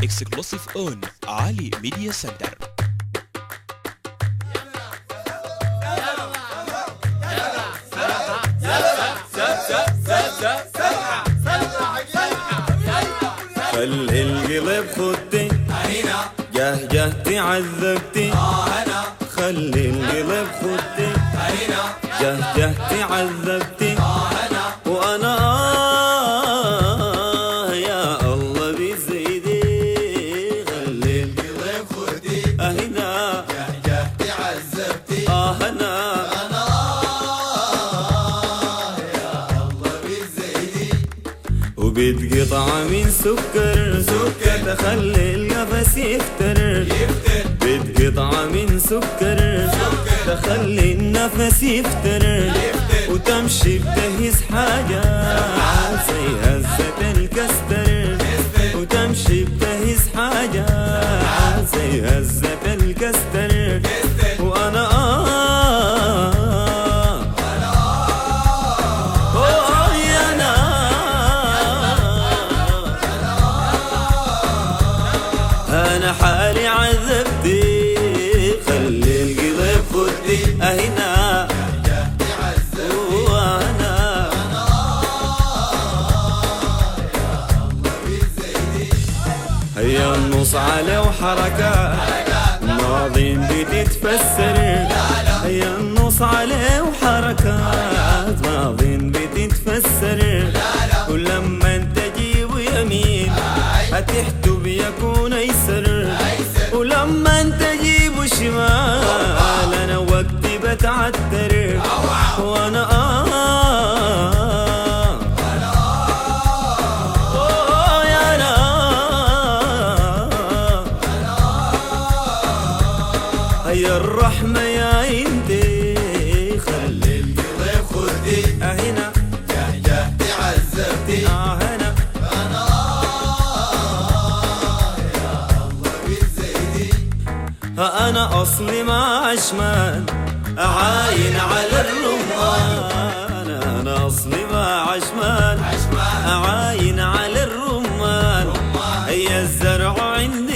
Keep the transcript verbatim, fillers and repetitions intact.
exclusive on Ali Media Center. خلي القلب خدتي جهجهتي عذبتي خلي القلب خدتي جهجهتي عذبتي وانا آه يا الله بزيدي خلي القلب خدتي اهنا جهجهتي عذبتي اه انا وبتقطع من سكر سكر تخلي القفص يفتر بتقطع من سكر سكر تخلي النفس يفتر وتمشي بتهز حاجة زي هزة الكستر وتمشي بتهز حاجة زي هزة الكستر وانا آه أنا حالي عذبتي خلي القلب خدتي أهنا وأنا هيا النص على وحركات ماضين بتتفسر هيا النص على وحركات ماضين بتتفسر ولما انت تجيب يمين هتحتو بيكون ايسر ولما انت تجيب شمال انا وقتي بتعتر وانا آه آه يا أنا هيا الرحمة يا انتي خلي القلب خدتي اهنا جهجهتي عذبتي اه هنا أنا أصلي ما عشمان أعاين على الرمان أنا أصلي ما عشمان أعاين على الرمان هي الزرع عندي